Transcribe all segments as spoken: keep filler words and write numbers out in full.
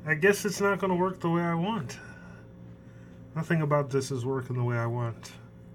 I guess it's not going to work the way I want. Nothing about this is working the way I want.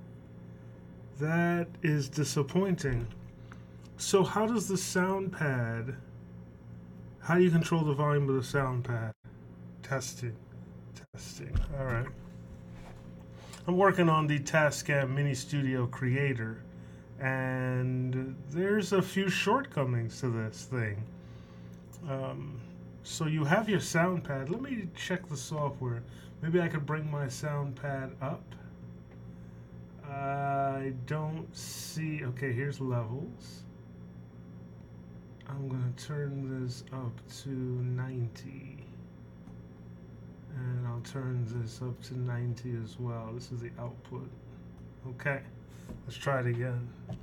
That is disappointing. So how does the sound pad, how do you control the volume of the sound pad? Testing. Testing. All right. I'm working on the Tascam Mini Studio Creator, and there's a few shortcomings to this thing. Um, so you have your sound pad. Let me check the software. Maybe I could bring my sound pad up. I don't see. Okay, here's levels. I'm going to turn this up to ninety. And I'll turn this up to ninety as well. This is the output. Okay, let's try it again.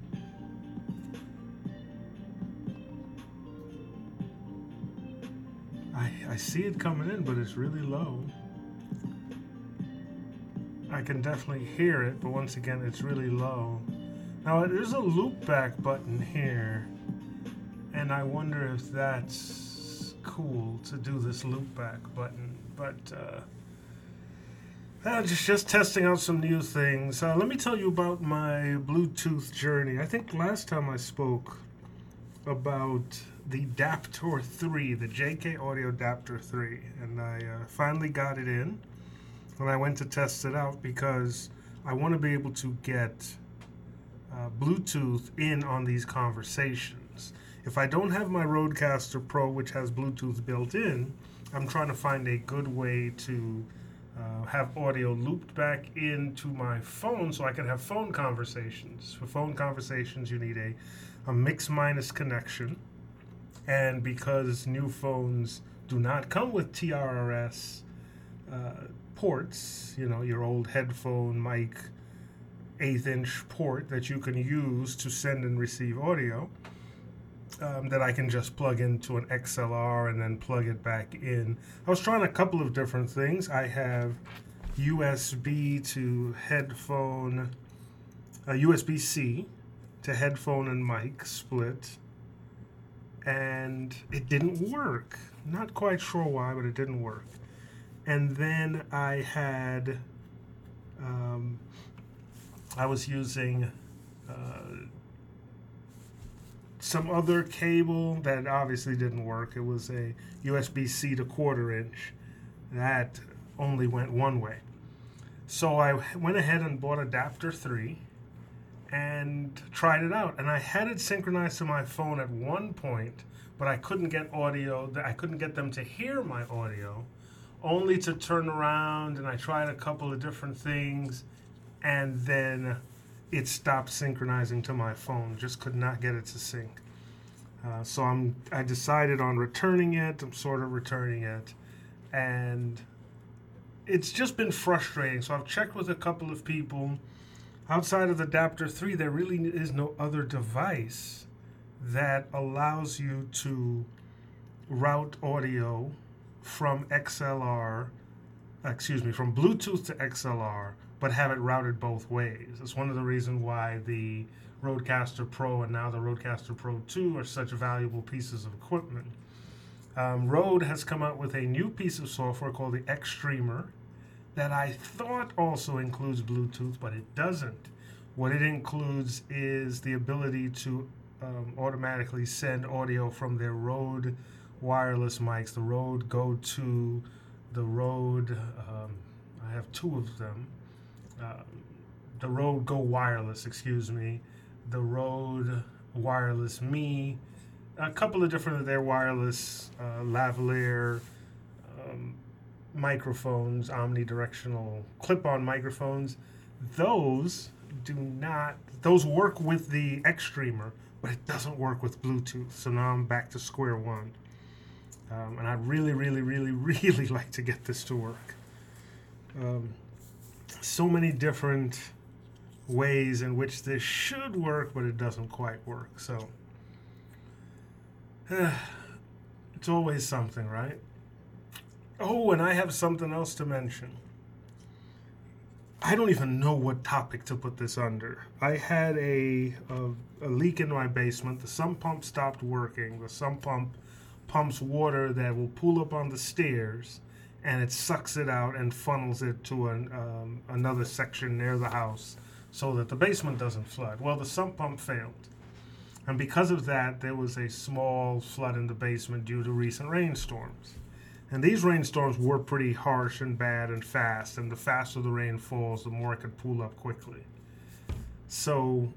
I, I see it coming in, but it's really low. I can definitely hear it, but once again, it's really low. Now, there's a loop back button here, and I wonder if that's cool to do this loop back button, but uh, uh, just, just testing out some new things. Uh, let me tell you about my Bluetooth journey. I think last time I spoke about the Daptor three, the J K Audio Daptor three, and I uh, finally got it in. And I went to test it out because I want to be able to get uh, Bluetooth in on these conversations. If I don't have my Rodecaster Pro, which has Bluetooth built in, I'm trying to find a good way to uh, have audio looped back into my phone so I can have phone conversations. For phone conversations, you need a, a mix-minus connection. And because new phones do not come with T R R S uh, ports, you know, your old headphone mic eighth inch port that you can use to send and receive audio, um, that I can just plug into an X L R and then plug it back in. I was trying a couple of different things. I have U S B to headphone, uh, U S B C to headphone and mic split, and it didn't work. Not quite sure why, but it didn't work. And then I had, um, I was using uh, some other cable that obviously didn't work. It was a U S B C to quarter inch. That only went one way. So I went ahead and bought a Daptor three and tried it out. And I had it synchronized to my phone at one point, but I couldn't get audio, I couldn't get them to hear my audio. Only to turn around, and I tried a couple of different things, and then it stopped synchronizing to my phone. Just could not get it to sync. Uh, so I'm I decided on returning it. I'm sort of returning it, and it's just been frustrating. So I've checked with a couple of people. Outside of the Daptor three, there really is no other device that allows you to route audio from X L R, excuse me, from Bluetooth to X L R, but have it routed both ways. It's one of the reasons why the Rodecaster Pro and now the Rodecaster Pro two are such valuable pieces of equipment. Um, Rode has come out with a new piece of software called the Xstreamer that I thought also includes Bluetooth, but it doesn't. What it includes is the ability to um, automatically send audio from their Rode wireless mics, the Rode Go two, the Rode, um, I have two of them, uh, the Rode Go Wireless, excuse me, the Rode Wireless Me, a couple of different of their wireless uh, lavalier um, microphones, omnidirectional clip-on microphones. Those do not, those work with the Xstreamer, but it doesn't work with Bluetooth. So now I'm back to square one. Um, and I really, really, really, really like to get this to work. Um, so many different ways in which this should work, but it doesn't quite work. So uh, it's always something, right? Oh, and I have something else to mention. I don't even know what topic to put this under. I had a, a, a leak in my basement. The sump pump stopped working. The sump pump pumps water that will pool up on the stairs, and it sucks it out and funnels it to an, um, another section near the house so that the basement doesn't flood. Well, the sump pump failed. And because of that, there was a small flood in the basement due to recent rainstorms. And these rainstorms were pretty harsh and bad and fast, and the faster the rain falls, the more it could pool up quickly. So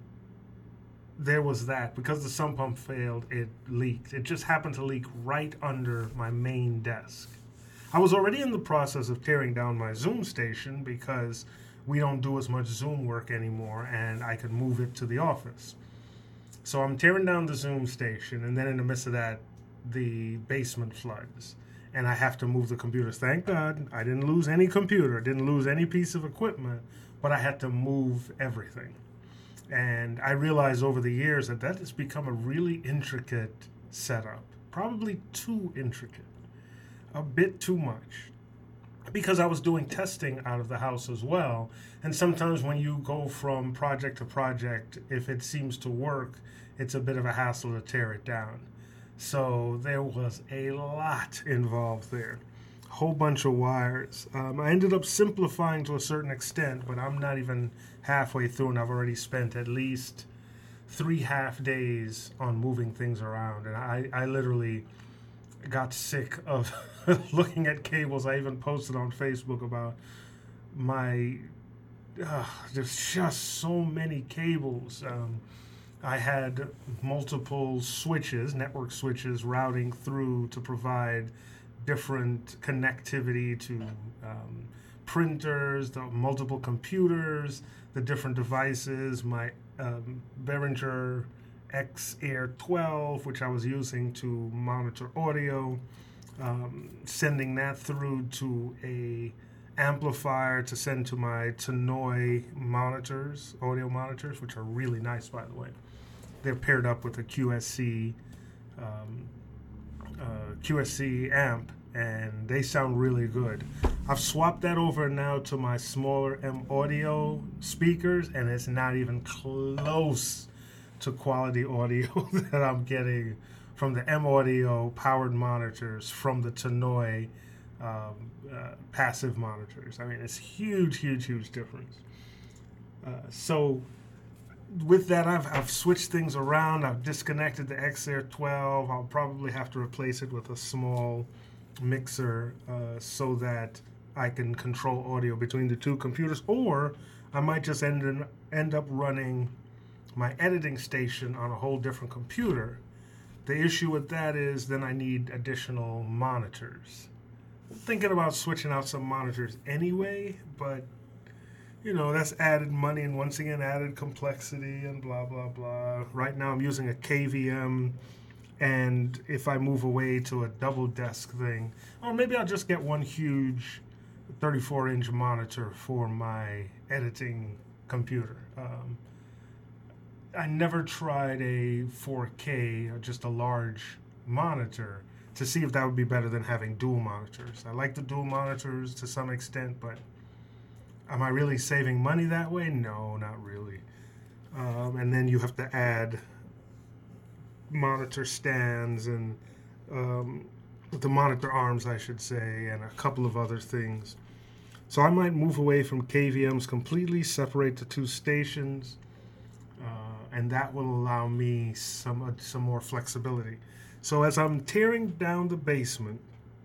there was that. Because the sump pump failed, it leaked. It just happened to leak right under my main desk. I was already in the process of tearing down my Zoom station because we don't do as much Zoom work anymore, and I could move it to the office. So I'm tearing down the Zoom station, and then in the midst of that, the basement floods. And I have to move the computers. Thank God I didn't lose any computer, didn't lose any piece of equipment, but I had to move everything. And I realized over the years that that has become a really intricate setup, probably too intricate, a bit too much. Because I was doing testing out of the house as well. And sometimes when you go from project to project, if it seems to work, it's a bit of a hassle to tear it down. So there was a lot involved there. A whole bunch of wires. Um, I ended up simplifying to a certain extent, but I'm not even halfway through, and I've already spent at least three half days on moving things around. And I, I literally got sick of looking at cables. I even posted on Facebook about my, uh, there's just so many cables. Um, I had multiple switches, network switches, routing through to provide different connectivity to um, printers, the multiple computers, the different devices, my um, Behringer X Air twelve, which I was using to monitor audio, um, sending that through to a amplifier to send to my Tannoy monitors, audio monitors, which are really nice, by the way. They're paired up with a Q S C um, uh, Q S C amp, and they sound really good. I've swapped that over now to my smaller M Audio speakers, and it's not even close to quality audio that I'm getting from the M Audio powered monitors from the Tannoy um, uh, passive monitors. I mean, it's huge, huge, huge difference. Uh, so with that, I've, I've switched things around. I've disconnected the X Air twelve. I'll probably have to replace it with a small mixer uh, so that I can control audio between the two computers, or I might just end, in, end up running my editing station on a whole different computer. The issue with that is then I need additional monitors. I'm thinking about switching out some monitors anyway, but you know, that's added money and once again added complexity and blah, blah, blah. Right now I'm using a K V M, and if I move away to a double desk thing, or maybe I'll just get one huge thirty-four inch monitor for my editing computer. Um, I never tried a four K or just a large monitor to see if that would be better than having dual monitors. I like the dual monitors to some extent, but am I really saving money that way? No, not really. Um, and then you have to add monitor stands and um, the monitor arms, I should say, and a couple of other things. So I might move away from K V Ms completely, separate the two stations, uh, and that will allow me some uh, some more flexibility. So as I'm tearing down the basement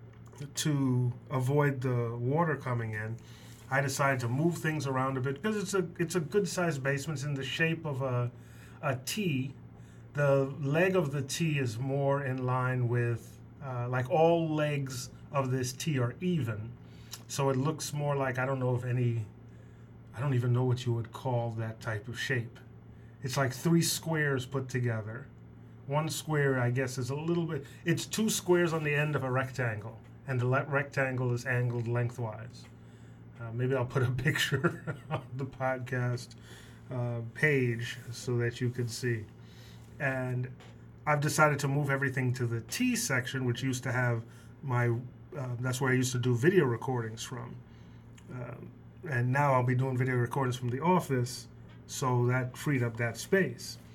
to avoid the water coming in, I decided to move things around a bit because it's a it's a good sized basement. It's in the shape of a a T. The leg of the T is more in line with uh, like all legs of this T are even, so it looks more like, I don't know if any, I don't even know what you would call that type of shape. It's like three squares put together. One square, I guess, is a little bit. It's two squares on the end of a rectangle, and the le- rectangle is angled lengthwise. Uh, maybe I'll put a picture on the podcast uh, page so that you can see. And I've decided to move everything to the T section, which used to have my, uh, that's where I used to do video recordings from. Uh, and now I'll be doing video recordings from the office, so that freed up that space.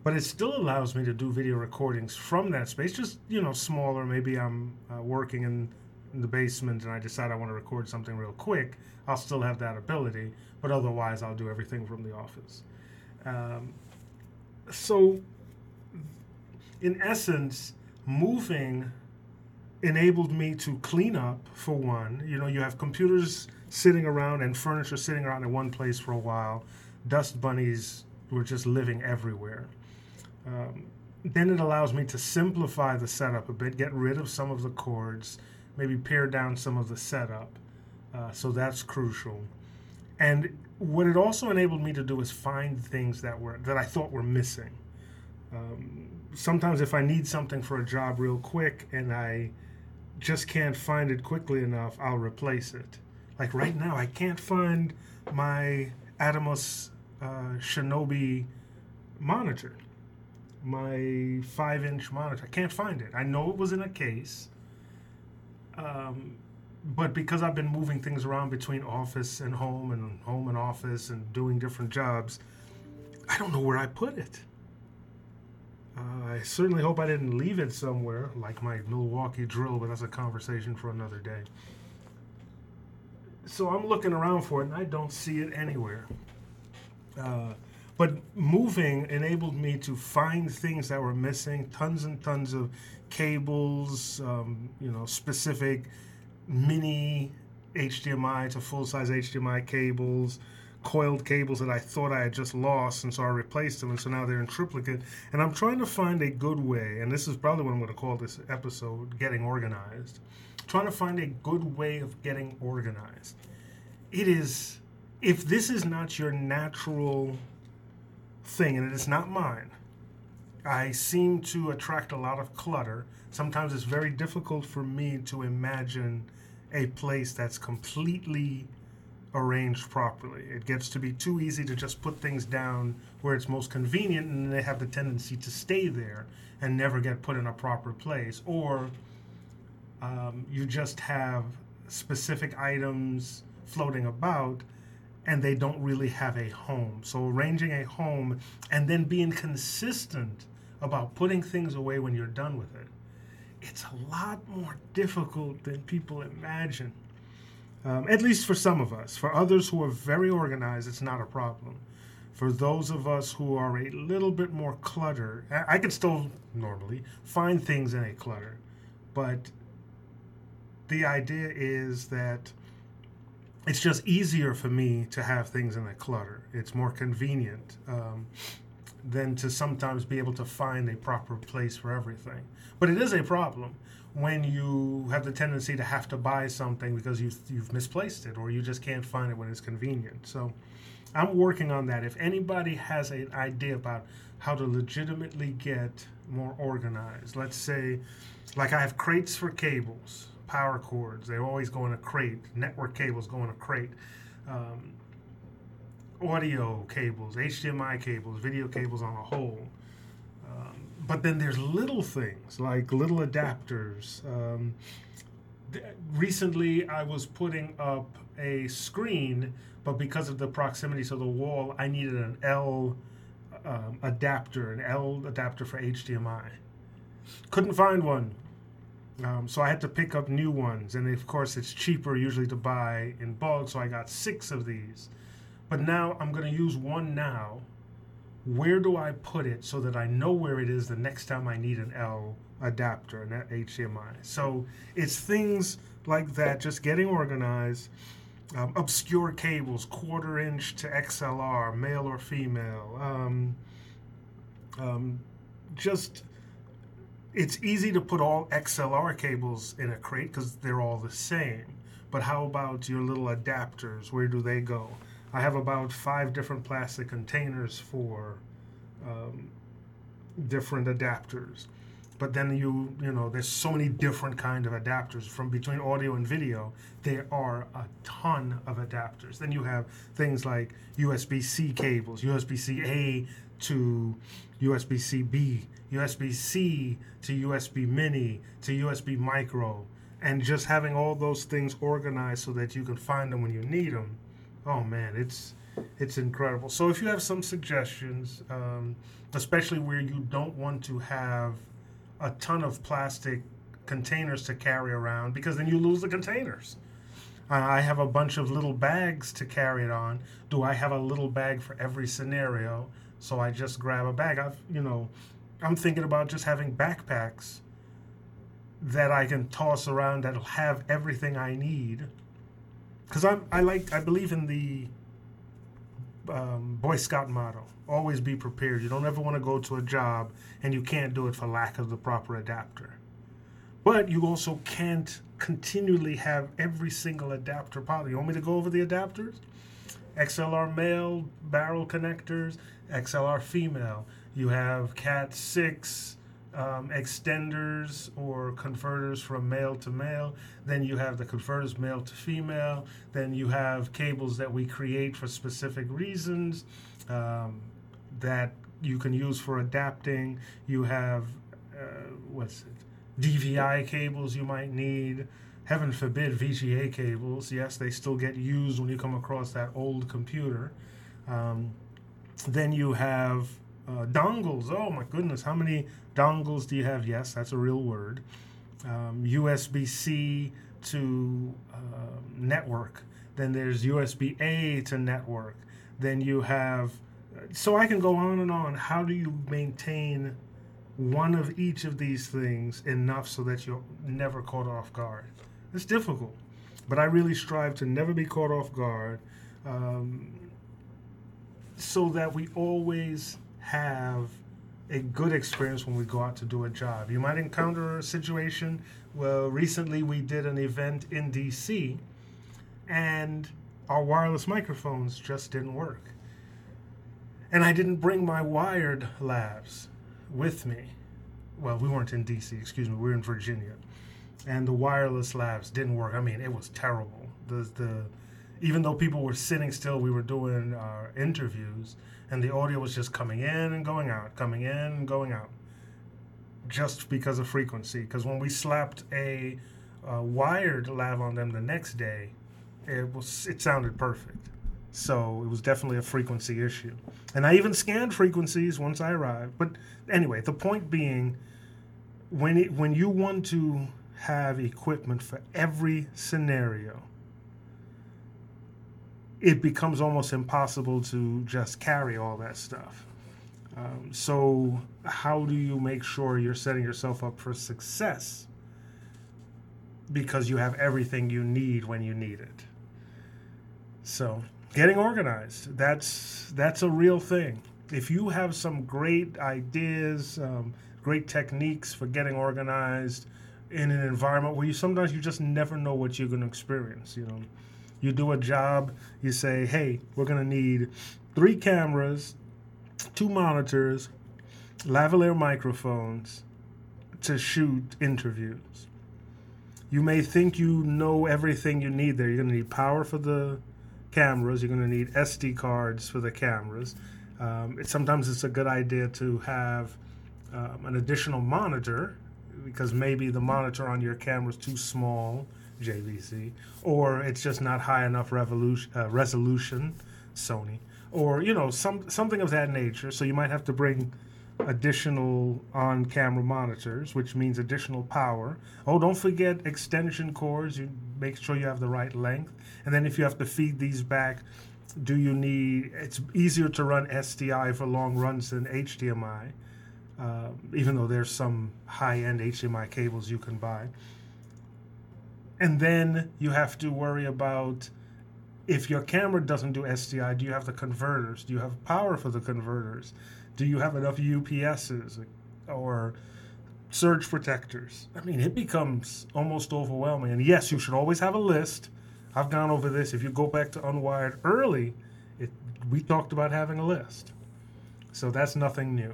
but it still allows me to do video recordings from that space, just, you know, smaller. Maybe I'm uh, working in, in the basement and I decide I want to record something real quick. I'll still have that ability, but otherwise I'll do everything from the office. Um, so, in essence, moving enabled me to clean up, for one. You know, you have computers sitting around and furniture sitting around in one place for a while. Dust bunnies were just living everywhere. Um, then it allows me to simplify the setup a bit, get rid of some of the cords, maybe pare down some of the setup. Uh, so that's crucial. And what it also enabled me to do is find things that were that I thought were missing. Um, sometimes if I need something for a job real quick and I just can't find it quickly enough, I'll replace it. Like right now, I can't find my Atomos uh, Shinobi monitor, my five-inch monitor. I can't find it. I know it was in a case, um, but because I've been moving things around between office and home and home and office and doing different jobs, I don't know where I put it. Uh, I certainly hope I didn't leave it somewhere, like my Milwaukee drill, but that's a conversation for another day. So I'm looking around for it, and I don't see it anywhere. Uh, but moving enabled me to find things that were missing, tons and tons of cables, um, you know, specific mini H D M I to full-size H D M I cables, coiled cables that I thought I had just lost, and so I replaced them, and so now they're in triplicate. And I'm trying to find a good way, and this is probably what I'm going to call this episode, Getting Organized. Trying to find a good way of getting organized. It is, if this is not your natural thing, and it is not mine, I seem to attract a lot of clutter. Sometimes it's very difficult for me to imagine a place that's completely arranged properly. It gets to be too easy to just put things down where it's most convenient, and they have the tendency to stay there and never get put in a proper place. Or um, you just have specific items floating about and they don't really have a home. So arranging a home and then being consistent about putting things away when you're done with it, it's a lot more difficult than people imagine. Um, at least for some of us. For others who are very organized, it's not a problem. For those of us who are a little bit more cluttered, I, I can still normally find things in a clutter, but the idea is that it's just easier for me to have things in a clutter. It's more convenient um, than to sometimes be able to find a proper place for everything. But it is a problem when you have the tendency to have to buy something because you've, you've misplaced it, or you just can't find it when it's convenient. So I'm working on that. If anybody has an idea about how to legitimately get more organized, let's say, like I have crates for cables, power cords, they always go in a crate, network cables go in a crate, um, audio cables, H D M I cables, video cables on a whole. Um, but then there's little things like little adapters. Um, th- recently, I was putting up a screen, but because of the proximity to the wall, I needed an L um, adapter, an L adapter for H D M I. Couldn't find one. Um, so I had to pick up new ones. And of course, it's cheaper usually to buy in bulk, so I got six of these. But now I'm going to use one now. Where do I put it so that I know where it is the next time I need an L adapter, an H D M I? So it's things like that, just getting organized. Um, obscure cables, quarter inch to X L R, male or female. Um, um, just, it's easy to put all X L R cables in a crate because they're all the same. But how about your little adapters? Where do they go? I have about five different plastic containers for um, different adapters. But then you, you know, there's so many different kind of adapters from between audio and video. There are a ton of adapters. Then you have things like U S B C cables, U S B C A to U S B C B, U S B C to U S B mini to U S B micro. And just having all those things organized so that you can find them when you need them. Oh man, it's It's incredible. So if you have some suggestions, um, especially where you don't want to have a ton of plastic containers to carry around, because then you lose the containers. Uh, I have a bunch of little bags to carry it on. Do I have a little bag for every scenario? So I just grab a bag. I've, you know, I'm thinking about just having backpacks that I can toss around that'll have everything I need. Because I'm, I like, I believe in the um, Boy Scout motto: always be prepared. You don't ever want to go to a job and you can't do it for lack of the proper adapter. But you also can't continually have every single adapter possible. You want me to go over the adapters? X L R male barrel connectors, X L R female. You have cat six um, extenders or converters from male to male. Then you have the converters male to female. Then you have cables that we create for specific reasons um, that you can use for adapting. You have, uh, what's it? D V I cables you might need. Heaven forbid V G A cables. Yes, they still get used when you come across that old computer. Um, then you have uh, dongles. Oh my goodness, how many dongles do you have? Yes, that's a real word. Um, U S B C to uh, network. Then there's U S B A to network. Then you have, so I can go on and on. How do you maintain one of each of these things enough so that you're never caught off guard? It's difficult, but I really strive to never be caught off guard, um, so that we always have a good experience when we go out to do a job. You might encounter a situation. Well, recently we did an event in D C and our wireless microphones just didn't work. And I didn't bring my wired labs with me. Well, we weren't in D C, excuse me, we were in Virginia. And the wireless labs didn't work. I mean, it was terrible. The, the, even though people were sitting still, we were doing our interviews, and the audio was just coming in and going out, coming in and going out, just because of frequency. Because when we slapped a, a wired lab on them the next day, it was it sounded perfect. So it was definitely a frequency issue. And I even scanned frequencies once I arrived. But anyway, the point being, when it, when you want to have equipment for every scenario, it becomes almost impossible to just carry all that stuff. Um, so how do you make sure you're setting yourself up for success? Because you have everything you need when you need it. So getting organized, that's that's a real thing. If you have some great ideas, um, great techniques for getting organized in an environment where you sometimes you just never know what you're going to experience. You know, you do a job, you say, hey, we're going to need three cameras, two monitors, lavalier microphones to shoot interviews. You may think you know everything you need there. You're going to need power for the cameras. You're going to need S D cards for the cameras. Um, it, sometimes it's a good idea to have um, an additional monitor, because maybe the monitor on your camera is too small, J V C, or it's just not high enough revolution, uh, resolution, Sony, or you know some something of that nature. So you might have to bring additional on-camera monitors, which means additional power. Oh, don't forget extension cords. You make sure you have the right length. And then if you have to feed these back, do you need? It's easier to run S D I for long runs than H D M I. Uh, even though there's some high-end H D M I cables you can buy. And then you have to worry about, if your camera doesn't do S D I, do you have the converters? Do you have power for the converters? Do you have enough U P Ss or surge protectors? I mean, it becomes almost overwhelming. And yes, you should always have a list. I've gone over this. If you go back to Unwired early, it, we talked about having a list. So that's nothing new.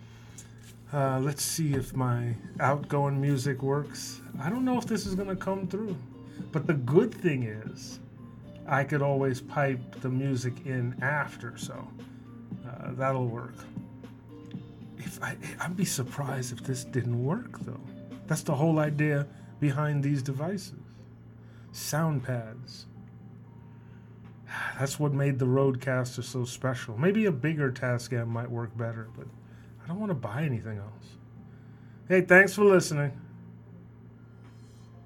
Uh, let's see if my outgoing music works. I don't know if this is going to come through. But the good thing is, I could always pipe the music in after, so uh, that'll work. If I, I'd be surprised if this didn't work, though. That's the whole idea behind these devices. Sound pads. That's what made the Rodecaster so special. Maybe a bigger Tascam might work better, but I don't want to buy anything else. Hey, thanks for listening.